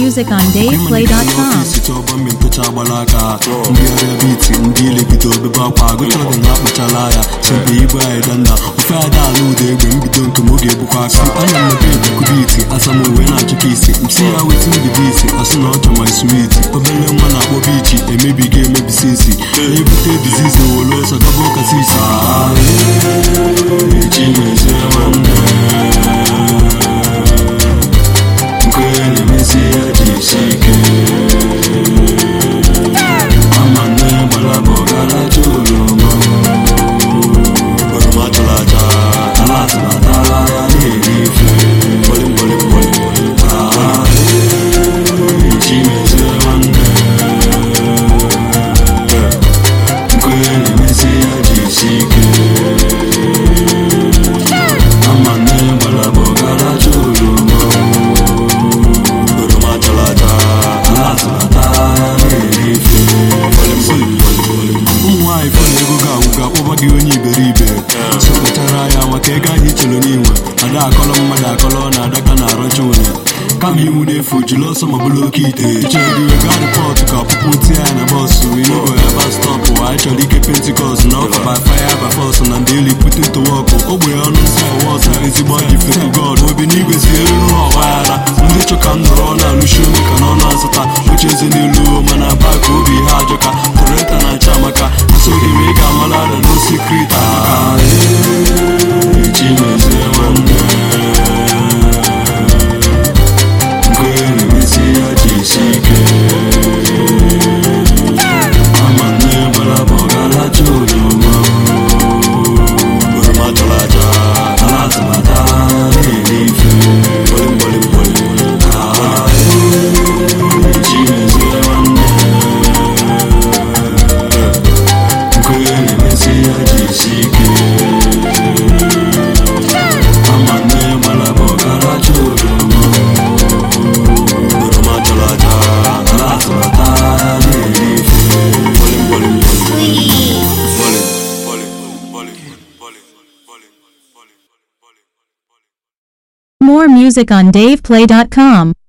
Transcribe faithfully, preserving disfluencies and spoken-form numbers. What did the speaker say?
music on dave play dot com. Some of the key day. Jerry, we got a pot to cup, put here and a boss, so we know ever stop. Or actually keep Pentecost, now by fire, by force, and daily put it to work. Oh, we are not saying what's a easy body for God. We be niggas here, no, why? When you come around, and we show me can answer that, which is in the loom, and I back will be Hajaka, Torreta and Chamaka. So you make a malada, no secret. Ah, Jimmy's one day. More music on dave play dot com.